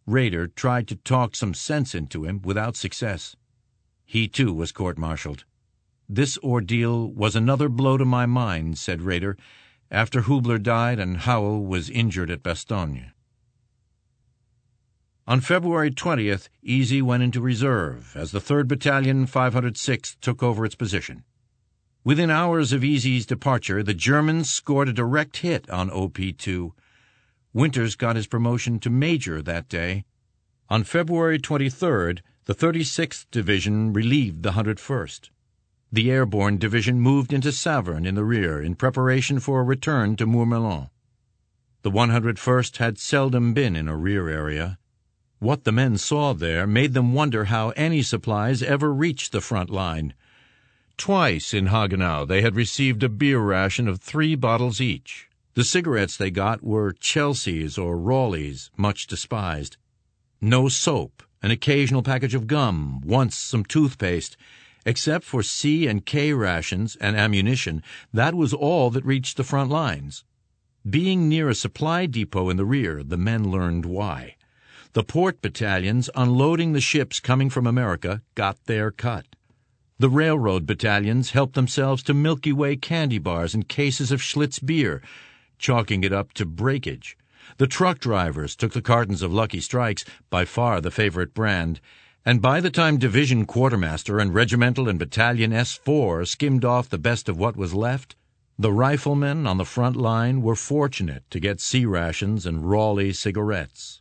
Rader tried to talk some sense into him without success. He, too, was court-martialed. "This ordeal was another blow to my mind," said Rader, after Hubler died and Howell was injured at Bastogne. On February 20th, Easy went into reserve as the 3rd Battalion, 506th, took over its position. Within hours of Easy's departure, the Germans scored a direct hit on OP-2. Winters got his promotion to major that day. On February 23rd, the 36th Division relieved the 101st. The Airborne Division moved into Saverne in the rear in preparation for a return to Mourmelon. The 101st had seldom been in a rear area. What the men saw there made them wonder how any supplies ever reached the front line. Twice in Hagenau they had received a beer ration of 3 bottles each. The cigarettes they got were Chelsea's or Rawleys, much despised. No soap, an occasional package of gum, once some toothpaste. Except for C and K rations and ammunition, that was all that reached the front lines. Being near a supply depot in the rear, the men learned why. The port battalions unloading the ships coming from America got their cut. The railroad battalions helped themselves to Milky Way candy bars and cases of Schlitz beer, chalking it up to breakage. The truck drivers took the cartons of Lucky Strikes, by far the favorite brand, and by the time Division Quartermaster and Regimental and Battalion S4 skimmed off the best of what was left, the riflemen on the front line were fortunate to get C rations and Raleigh cigarettes.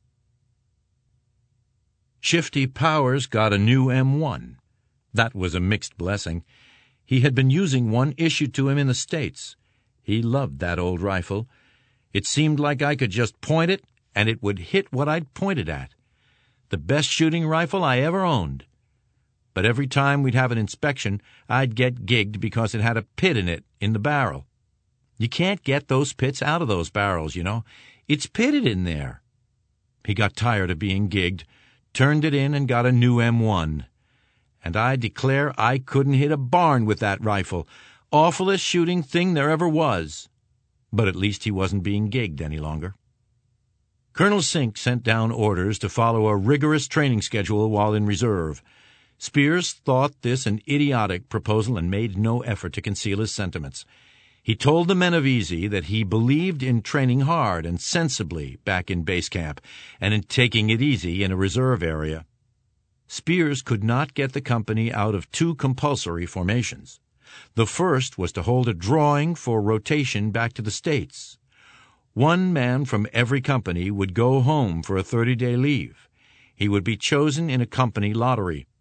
Shifty Powers got a new M1. That was a mixed blessing. He had been using one issued to him in the States. He loved that old rifle. It seemed like I could just point it, and it would hit what I'd pointed at. The best shooting rifle I ever owned. But every time we'd have an inspection, I'd get gigged because it had a pit in it in the barrel. You can't get those pits out of those barrels, you know. It's pitted in there. He got tired of being gigged, turned it in, and got a new M1. And I declare I couldn't hit a barn with that rifle. Awfulest shooting thing there ever was. But at least he wasn't being gigged any longer. Colonel Sink sent down orders to follow a rigorous training schedule while in reserve. Spears thought this an idiotic proposal and made no effort to conceal his sentiments. He told the men of Easy that he believed in training hard and sensibly back in base camp and in taking it easy in a reserve area. Spears could not get the company out of 2 compulsory formations. The first was to hold a drawing for rotation back to the States. 1 man from every company would go home for a 30-day leave. He would be chosen in a company lottery.